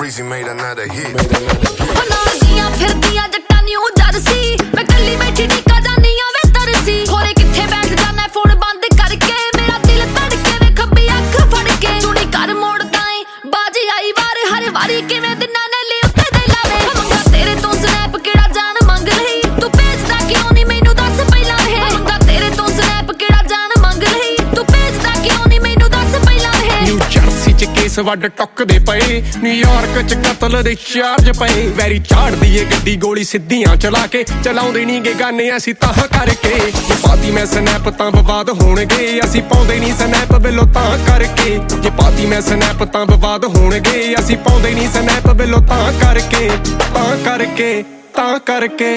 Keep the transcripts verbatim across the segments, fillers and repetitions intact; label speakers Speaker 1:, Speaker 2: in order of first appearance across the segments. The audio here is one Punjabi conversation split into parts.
Speaker 1: Freezy made another hit.
Speaker 2: ਨਾਲੀਆਂ ਫਿਰਦੀਆਂ ਜੱਟਾਂ ਨਿਊ ਜਰਸੀ ਮੈਂ ਕੱਲੀ ਬੈਠੀ ਨਿਕਾ ਜਾਨੀ ਆ ਵੇ ਤਰਸੀ ਹੋਰੇ ਕਿੱਥੇ ਬੈਠ ਜਾਣਾ ਫੋਨ ਬੰਦ ਕਰਕੇ ਮੇਰਾ ਦਿਲ ਧੜਕੇ ਵੇ ਖੱਬੀ ਅੱਖ ਫੜ ਕੇ ਚੁਣੀ ਕਰ ਮੋੜਦਾ ਏ ਬਾਜੀ ਆਈ ਵਾਰ ਹਰ ਵਾਰੀ ਕਿਵੇਂ ਦਿਨਾਂ ਨੇ ਲਈ ਉੱਤੇ ਦੇ ਲਾਵੇ ਮੰਗਾ ਤੇਰੇ ਤੋਂ ਸਨੈਪ ਕਿਹੜਾ ਜਾਨ ਮੰਗ ਰਹੀ ਤੂੰ ਭੇਜਦਾ ਕਿਉਂ ਨਹੀਂ ਮੈਨੂੰ ਦੱਸ ਪਹਿਲਾਂ ਇਹ ਮੰਗਾ ਤੇਰੇ ਤੋਂ ਸਨੈਪ ਕਿਹੜਾ ਜਾਨ ਮੰਗ ਰਹੀ ਤੂੰ ਭੇਜਦਾ ਕਿਉਂ ਨਹੀਂ ਮੈਨੂੰ ਦੱਸ ਪਹਿਲਾਂ ਇਹ
Speaker 3: ਨਿਊ ਜਰਸੀ ਚ ਕੇਸ ਵੱਡ ਟੁੱਕਦੇ ਪਏ ਨਿਊਯਾਰਕ ਚ ਕਤਲ ਦੇ ਚਾਰਜ ਪਏ ਵੈਰੀ ਝਾੜਦੀ ਏ ਗੱਡੀ ਗੋਲੀ ਸਿੱਧੀਆਂ ਚਲਾ ਕੇ ਚਲਾਉਂਦੇ ਨੀ ਗੇ ਗਾਨੇ ਅਸੀਂ ਤਾਂ ਕਰਕੇ ਜੇ ਪਾਤੀ ਮੈਂ ਸਨੈਪ ਤਾਂ ਵਿਵਾਦ ਹੋਣਗੇ ਅਸੀਂ ਪਾਉਂਦੇ ਨੀ ਸਨੈਪ ਬਿੱਲੋ ਤਾਂ ਕਰਕੇ ਜੇ ਪਾਤੀ ਮੈਂ ਸਨੈਪ ਤਾਂ ਵਿਵਾਦ ਹੋਣਗੇ ਅਸੀਂ ਪਾਉਂਦੇ ਨੀ ਸਨੈਪ ਬਿੱਲੋ ਤਾਂ ਕਰਕੇ ਤਾਂ ਕਰਕੇ ਤਾਂ ਕਰਕੇ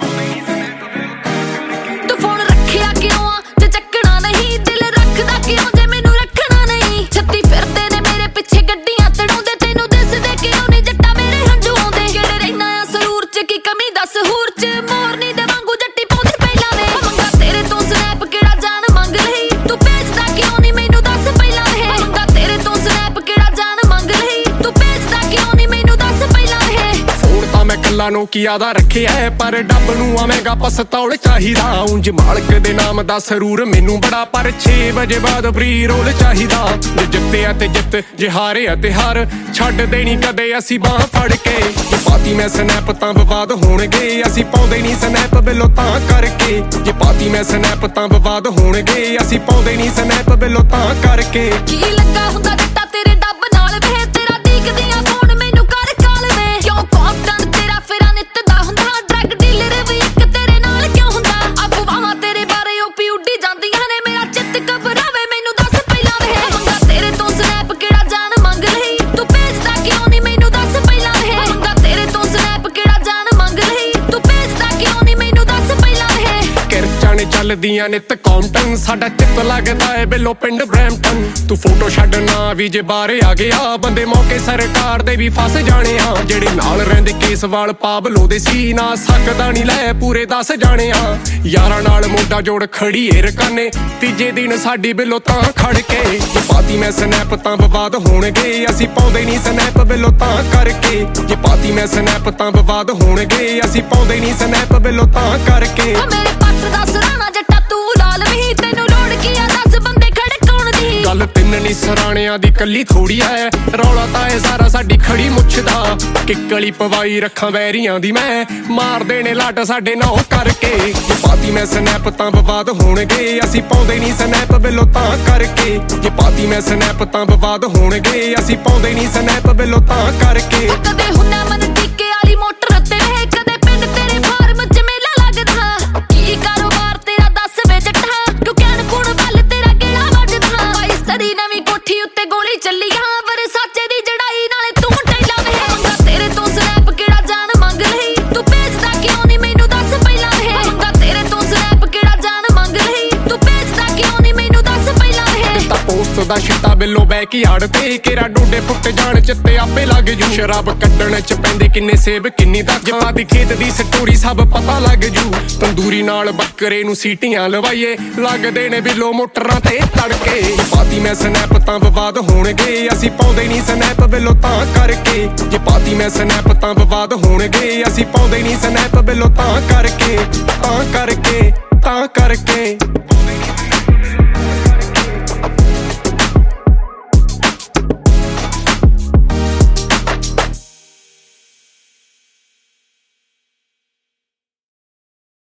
Speaker 2: ਤੂੰ ਫੋਨ ਰੱਖਿਆ ਕਿਉਂ ਆ ਜੇ ਚੱਕਣਾ ਨਹੀਂ ਦਿਲ ਰੱਖਦਾ ਕਿਉਂ ਜੇ ਮੈਨੂੰ ਰੱਖਣਾ ਨਹੀਂ ਛੱਤੀ ਫਿਰਦੇ ਨੇ ਮੇਰੇ ਪਿੱਛੇ ਗੱਡੀਆਂ ਤੜਾਉਂਦੇ ਤੈਨੂੰ ਦਿਸਦੇ ਕਿਉਂ ਨਹੀਂ ਜੱਟਾ ਮੇਰੇ ਹੰਝੂ ਆਉਂਦੇ ਕਿਹੜੇ ਰਹਿਣਾ ਆ ਸਰੂਰ ਚ ਕੀ ਕਮੀ ਦੱਸ ਹੂਰ ਚ ਮੋਰਨੀ ਦੇ ਵਾਂਗੂ ਜੱਟੀ ਪਾਉਂਦੀ ਪਹਿਲਾਂ ਵੇ ਮੰਗਾ ਤੇਰੇ ਤੋਂ ਸਨੈਪ ਕਿਹੜਾ ਜਾਨ ਮੰਗ ਰਹੀ ਤੂੰ ਭੇਜਦਾ ਕਿਉਂ ਨਹੀਂ ਮੈਨੂੰ ਦੱਸ ਪਹਿਲਾਂ ਇਹ ਮੰਗਾ ਤੇਰੇ ਤੋਂ ਸਨੈਪ ਕਿਹੜਾ ਜਾਨ ਮੰਗ ਰਹੀ ਤੂੰ ਭੇਜਦਾ ਕਿਉਂ ਨਹੀਂ ਮੈਨੂੰ ਦੱਸ ਪਹਿਲਾਂ ਇਹ
Speaker 3: ਫੋਨ ਤਾਂ ਮੈਂ ਕੱਲਾ ਨੋਕੀਆ ਦਾ ਰੱਖਿਆ ਪਰ ਡੱਬ ਨੂੰ ਆਵੇਂਗਾ ਪਸਤੌਲ ਚਾਹੀਦਾ ਉਂਝ ਮਾਲਕ ਦੇ ਨਾਮ ਦਾ ਸਰੂਰ ਮੈਨੂੰ ਬੜਾ ਪਰ ਛੇ ਵਜੇ ਬਾਅਦ ਫਰੀ ਰੋਲ ਚਾਹੀਦਾ ਜੇ ਜਿੱਤਿਆ ਤੇ ਜਿੱਤ ਜੇ ਹਾਰਿਆ ਤੇ ਹਾਰ ਛੱਡ ਦੇਣੀ ਕਦੇ ਅਸੀਂ ਬਾਹ ਫੜ ਕੇ ਜੇ ਪਾਤੀ ਮੈਂ ਸਨੈਪ ਤਾਂ ਵਿਵਾਦ ਹੋਣਗੇ ਅਸੀਂ ਪਾਉਂਦੇ ਨੀ ਸਨੈਪ ਬਿੱਲੋ ਤਾਂ ਕਰਕੇ ਜੇ ਪਾਤੀ ਮੈਂ ਸਨੈਪ ਤਾਂ ਵਿਵਾਦ ਹੋਣਗੇ ਅਸੀਂ ਪਾਉਂਦੇ ਨੀ ਸਨੈਪ ਬਿੱਲੋ ਤਾਂ ਕਰਕੇ
Speaker 2: ਕੀ ਲੱਗਾ ਹੁੰਦਾ ਜੱਟਾ ਤੇਰੇ ਡੱਬ ਨਾਲ ਵੇ ਤੇਰਾ ਡੀਕਦੀਆਂ ਫੋਨ ਮੈਨੂੰ ਕਰ ਕਾਲ ਵੇ ਕਿਉਂ ਕੌਂਟਨ ਤੇਰਾ ਫੇਰਾ ਨਿੱਤ ਦਾ ਹੁੰਦਾ ਡਰੱਗ ਡੀਲਰ ਵੀ ਇੱਕ ਤੇਰੇ ਨਾਲ ਕਿਉਂ ਹੁੰਦਾ ਅਫਵਾਹਾਂ ਤੇਰੇ ਬਾਰੇ ਓਪੀ ਉੱਡੀ ਜਾਂਦੀਆਂ ਨੇ ਮੇਰਾ ਚਿੱਤ ਘਬਰਾਵੇ ਮੈਨੂੰ ਦੱਸ ਪਹਿਲਾਂ ਵੇ ਮੰਗਾ ਤੇਰੇ ਤੋਂ ਸਨੈਪ ਕਿਹੜਾ ਜਾਨ ਮੰਗ ਰਹੀ ਤੂੰ ਭੇਜਦਾ ਕਿਉਂ ਨਹੀਂ ਮੈਨੂੰ ਦੱਸ ਪਹਿਲਾਂ ਵੇ ਮੰਗਾ ਤੇਰੇ ਤੋਂ ਸਨੈਪ ਕਿਹੜਾ ਜਾਨ ਮੰਗ ਰਹੀ ਤੂੰ ਭੇਜਦਾ ਕਿਉਂ ਨਹੀਂ ਮੈਨੂੰ ਦੱਸ ਪਹਿਲਾਂ ਵੇ
Speaker 3: ਕਿਰਚਾਂ ਨੇ ਚੱਲਦੀਆਂ ਨਿੱਤ ਕੌਂਟਨ ਸਾਡਾ ਚਿੱਤ ਲੱਗਦਾ ਏ ਬਿੱਲੋ ਪਿੰਡ ਬਰੈਂਪਟਨ ਤੂੰ ਫੋਟੋ ਛੱਡ ਨਾ ਵੀ ਜੇ ਬਾਹਰ ਆ ਗਿਆ ਬੰਦੇ ਮੌਕੇ ਸਰਕਾਰ ਦੇ ਵੀ ਫਸ ਜਾਣੇ ਆ ਜਿਹੜੇ ਨਾਲ ਰਹਿੰਦੇ ਕੇਸ ਵਾਲ ਪਾਬਲੋ ਦੇ ਸੀ ਨਾ ਸਕਦਾ ਨਹੀਂ ਲੈ ਪੂਰੇ ਦਸ ਜਾਣੇ ਆ ਯਾਰਾਂ ਨਾਲ ਮੋਢਾ ਜੋੜ ਖੜੀ ਏ ਰਕਾਨੇ ਤੀਜੇ ਦਿਨ ਸਾਡੀ ਬਿੱਲੋ ਤਾਂ ਖੜ ਕੇ ਜੇ ਪਾਤੀ ਮੈਂ ਸਨੈਪ ਤਾਂ ਵਿਵਾਦ ਹੋਣਗੇ ਅਸੀਂ ਪਾਉਂਦੇ ਨੀ ਸਨੈਪ ਬਿੱਲੋ ਤਾਂ ਕਰਕੇ ਜੇ ਪਾਤੀ ਮੈਂ ਸਨੈਪ ਤਾਂ ਵਿਵਾਦ ਹੋਣਗੇ ਅਸੀਂ ਪਾਉਂਦੇ ਨੀ ਸਨੈਪ ਬਿੱਲੋ ਤਾਂ ਕਰਕੇ
Speaker 2: ਮੇਰੇ ਪੱਟ ਦਾ ਸਰਾਣਾ ਜੱਟਾ ਤੂੰ ਲਾਲ ਵੀ ਤੈਨੂੰ ਲੋੜ ਕੀ ਆ ਦਸ ਬੰਦੇ ਖੜਕਾਉਣ ਦੀ
Speaker 3: ਗੱਲ ਤਿੰਨ ਨੀ ਸਰਾਣਿਆਂ ਦੀ ਕੱਲੀ ਥੋੜੀ ਐ ਰੌਲਾ ਤਾਂ ਇਹ ਸਾਰਾ ਸਾਡੀ ਖੜੀ ਮੁੱਛ ਦਾ ਕਿੱਕਲੀ ਪਵਾਈ ਰੱਖਾਂ ਵੈਰੀਆਂ ਦੀ ਮੈਂ ਮਾਰਦੇ ਨੇ ਲੱਟ ਸਾਡੇ ਨੌ ਕਰਕੇ ਜੇ ਪਾਤੀ ਮੈਂ ਸਨੈਪ ਤਾਂ ਵਿਵਾਦ ਹੋਣਗੇ ਅਸੀਂ ਪਾਉਂਦੇ ਨੀ ਸਨੈਪ ਬਿੱਲੋ ਤਾਂ ਕਰਕੇ ਜੇ ਪਾਤੀ ਮੈਂ ਸਨੈਪ ਤਾਂ ਵਿਵਾਦ ਹੋਣਗੇ ਅਸੀਂ ਪਾਉਂਦੇ ਨੀ ਸਨੈਪ ਬਿੱਲੋ ਤਾਂ ਕਰਕੇ
Speaker 2: ਕਦੇ ਹੁੰਨਾ ਮਨ ਟਿੱਕੇ ਵਾਲੀ ਮੋਟਰ ਤੇ ਵੇ ਕਦੇ ਪਿੰਡ ਤੇਰੇ ਫਾਰਮ ਚ ਮੇਲਾ ਲੱਗਦਾ ਕੀ ਕਾਰੋਬਾਰ ਤੇਰਾ ਦੱਸ ਵੇ ਜੱਟਾ ਤੂੰ ਕਹਿਣ ਕੁਣ ਵੱਲ ਤੇਰਾ ਕਿਹੜਾ ਵੱਜਦਾ ਬਾਈ ਸਰੀ ਨਵੀਂ ਕੋਠੀ ਉੱਤੇ ਗੋਲੀ ਚੱਲੀ ਹਾਂ ਵਰਸਾਚੇ ਦੀ ਜੜਾਈ ਨਾਲੇ ਤੂੰ ਟੈਲਾ ਵੇ ਮੰਗਾ ਤੇਰੇ ਤੋਂ ਸਨੈਪ ਕਿਹੜਾ ਜਾਨ ਮੰਗ ਰਹੀ ਤੂੰ ਭੇਜਦਾ ਕਿਉਂ ਨਹੀਂ ਮੈਨੂੰ ਦੱਸ ਪਹਿਲਾਂ ਵੇ ਮੰਗਾ ਤੇਰੇ ਤੋਂ ਸਨੈਪ ਕਿਹੜਾ ਜਾਨ ਮੰਗ ਰਹੀ ਤੂੰ ਭੇਜਦਾ ਕਿਉਂ ਨਹੀਂ ਮੈਨੂੰ ਦੱਸ ਪਹਿਲਾਂ ਵੇ
Speaker 3: ਤਾਂ ਪੋਸਟ ਦਾ ਛਿੱਟਾ ਬਿੱਲੋ ਬੈਕ ਯਾਰਡ ਤੇ ਕਿਹੜਾ ਡੋਡੇ ਫੁੱਟ ਜਾਣ ਚਿੱਤੇ ਆਪੇ ਲੱਗ ਜੂ ਸ਼ਰਾਬ ਕੱਢਣ ਚ ਪੈਂਦੇ ਕਿੰਨੇ ਸੇਬ ਕਿੰਨੀ ਦਾ ਜਮਾਂ ਦੀ ਖੇਤ ਦੀ ਸਟੋਰੀ ਸਭ ਪਤਾ ਲੱਗ ਜੂ ਤੰਦੂਰੀ ਨਾਲ ਬੱਕਰੇ ਨੂੰ ਸੀਟੀਆਂ ਲਵਾਈਏ ਲੱਗਦੇ ਨੇ ਬਿੱਲੋ ਮੋਟਰਾਂ ਤੇ ਤੜਕੇ ਪਾਤੀ ਮੈਂ ਸਨੈਪ ਤਾਂ ਵਿਵਾਦ ਹੋਣਗੇ ਅਸੀਂ ਪਾਉਂਦੇ ਨੀ ਸਨੈਪ ਬਿੱਲੋ ਤਾਂ ਕਰਕੇ ਜੇ ਪਾਤੀ ਮੈਂ ਸਨੈਪ ਤਾਂ ਵਿਵਾਦ ਹੋਣਗੇ ਅਸੀਂ ਪਾਉਂਦੇ ਨੀ ਸਨੈਪ ਬਿੱਲੋ ਤਾਂ ਕਰਕੇ ਤਾਂ ਕਰਕੇ ਤਾਂ ਕਰਕੇ